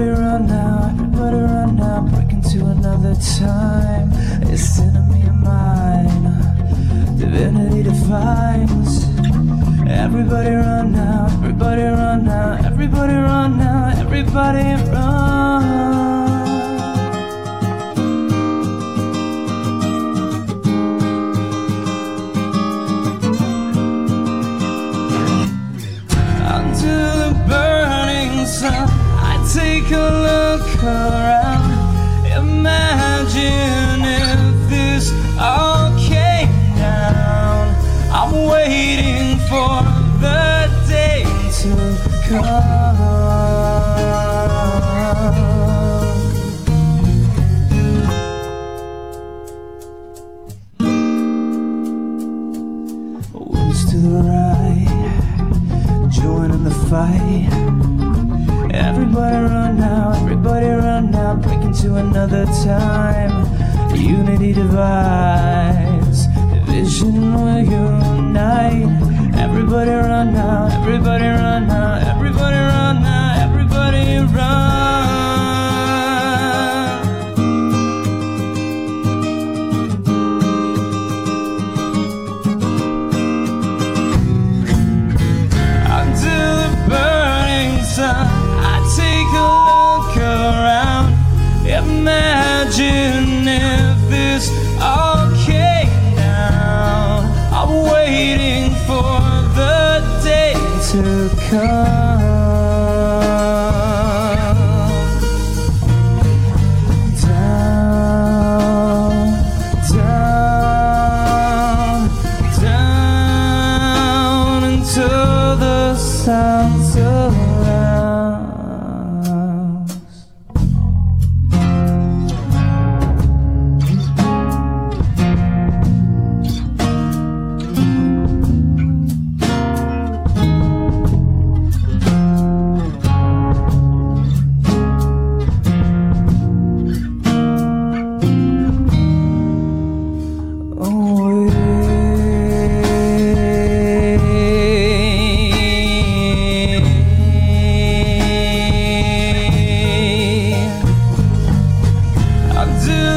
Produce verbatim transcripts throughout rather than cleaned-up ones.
run now, everybody run now, break into another time. It's enemy of mine, divinity defines. Everybody run now, everybody run now, everybody run now, everybody run. I take a look around. Imagine if this all came down. I'm waiting for the day to come. Winds to the right, joining the fight. Everybody run now, everybody run now, break into another time. Unity divides, division will unite. Everybody run now, everybody run now, everybody run now, everybody run. Until the burning sun, take a look around. Imagine if this all came down. I'm waiting for the day to come. Down, down, down until the sun surrounds.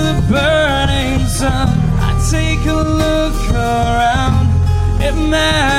I take a look around. It matters.